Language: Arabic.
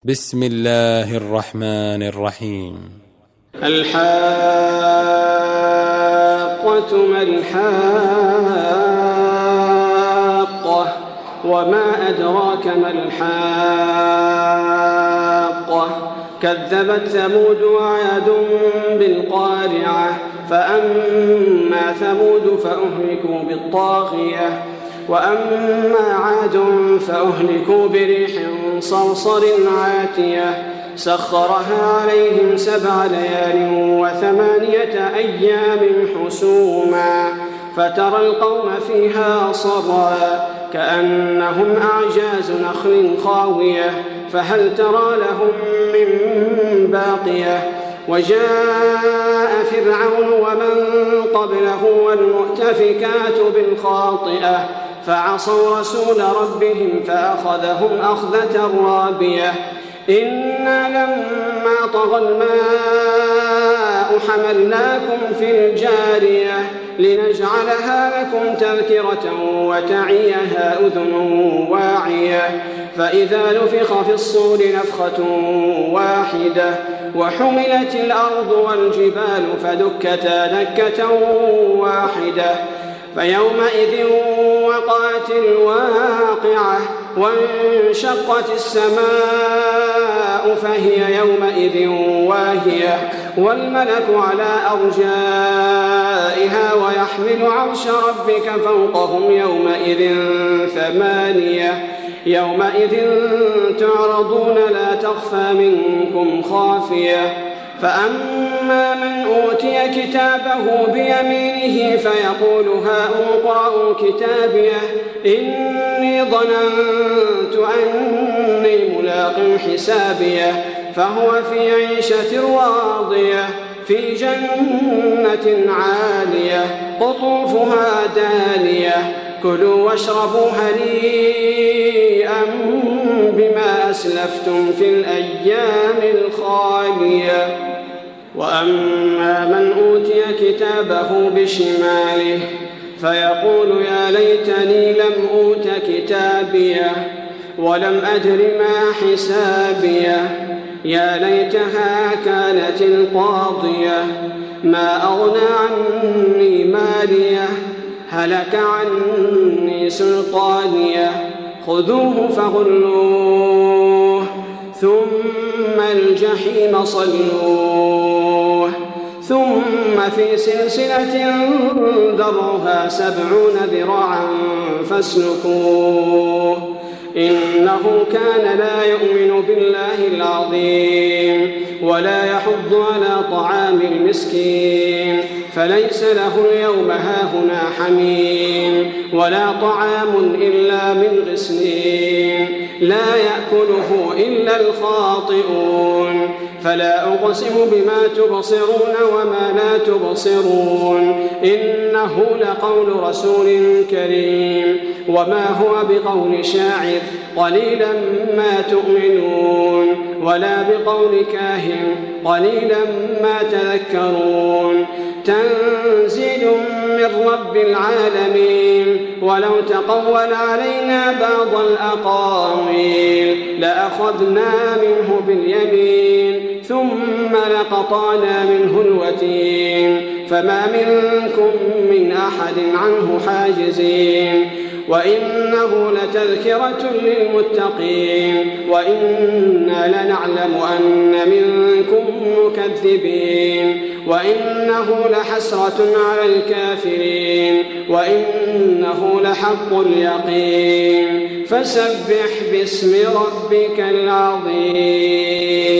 بسم الله الرحمن الرحيم. الحاقة ما الحاقة وما أدراك ما الحاقة كذبت ثمود وعاد بالقارعة فأما ثمود فأهلكوا بالطاغية وأما عاد فأهلكوا بريح صرصر عاتية سخرها عليهم 7 ليال و8 أيام حسوما فترى القوم فيها صرعا كأنهم أعجاز نخل خاوية فهل ترى لهم من باقية وجاء فرعون ومن قبله والمؤتفكات بالخاطئة فعصوا رسول ربهم فأخذهم أخذة رابية إنا لما طغى الماء حملناكم في الجارية لنجعلها لكم تذكرة وتعيها أذن واعية فإذا نفخ في الصور نفخة واحدة وحملت الأرض والجبال فدكتا دكة واحدة فيومئذ وقعت الواقعة وانشقت السماء فهي يومئذ واهية والملك على أرجائها ويحمل عرش ربك فوقهم يومئذ 8 يومئذ تعرضون لا تخفى منكم خافية فأما من أوتي كتابه بيمينه فيقول هاؤم اقرءوا كتابيه إني ظننت أني ملاق حسابيه فهو في عيشة راضية في جنة عالية قطوفها دانية كلوا واشربوا هنيئا بما أسلفتم في الأيام الخالية وأما من أوتي كتابه بشماله فيقول يا ليتني لم أوت كتابيه ولم أدر ما حسابيه يا ليتها كانت القاضية ما أغنى عني ماليه هلك عني سلطانيه خذوه فغلوه ثم الجحيم صلوه ثم في سلسلة ذرعها 70 ذراعا فاسلكوه إنه كان لا يؤمن بالله العظيم ولا يحض على طعام المسكين فليس له اليوم هاهنا حميم ولا طعام إلا من غسلين لا يأكله إلا الخاطئون فلا أقسم بما تبصرون وما لا تبصرون إنه لقول رسول كريم وما هو بقول شاعر قليلا ما تؤمنون ولا بقول كاهن قليلا ما تذكرون تنزيل من رب العالمين ولو تقول علينا بعض الأقاويل لأخذنا منه باليمين ثم لقطعنا منه الوتين فما منكم من أحد عنه حاجزين وإنه لتذكرة للمتقين وإنا لنعلم أن منكم مكذبين وإنه لحسرة على الكافرين وإنه لحق اليقين فسبح باسم ربك العظيم.